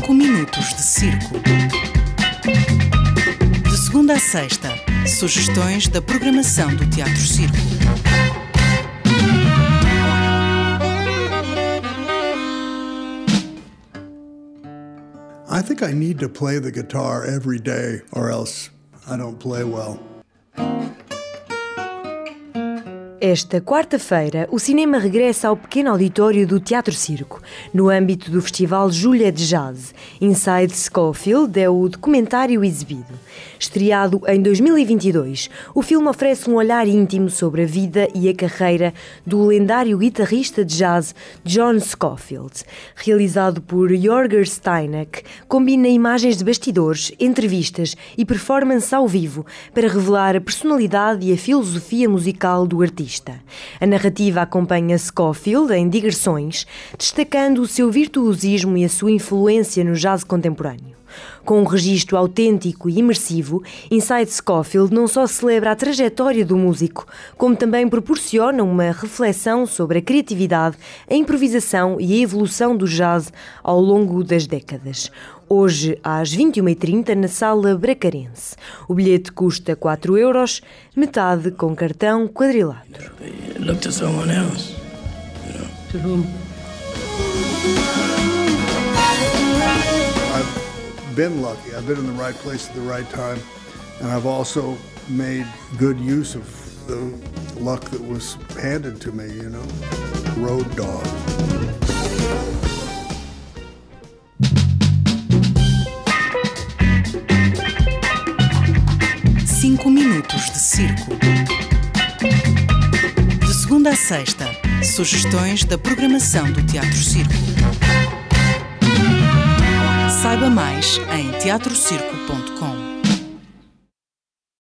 minutos de circo. De segunda a sexta, sugestões da programação do Teatro Circo. I think I need to play the guitar every day or else I don't play well. Esta quarta-feira, o cinema regressa ao pequeno auditório do Teatro Circo, no âmbito do Festival Juliet Jazz. Inside Scofield é o documentário exibido. Estreado em 2022, o filme oferece um olhar íntimo sobre a vida e a carreira do lendário guitarrista de jazz John Scofield. Realizado por Jorger Steinach, combina imagens de bastidores, entrevistas e performance ao vivo para revelar a personalidade e a filosofia musical do artista. A narrativa acompanha Scofield em digressões, destacando o seu virtuosismo e a sua influência no jazz contemporâneo. Com um registro autêntico e imersivo, Inside Scofield não só celebra a trajetória do músico, como também proporciona uma reflexão sobre a criatividade, a improvisação e a evolução do jazz ao longo das décadas. Hoje, às 21h30, na Sala Bracarense. O bilhete custa 4 euros, metade com cartão quadrilátero. Look to someone else. To whom? I've been lucky. I've been in the right place at the right time. And I've also made good use of the luck that was handed to me, you know. Road dog. Minutos de circo. De segunda a sexta, sugestões da programação do Teatro Circo. Saiba mais em teatrocirco.com.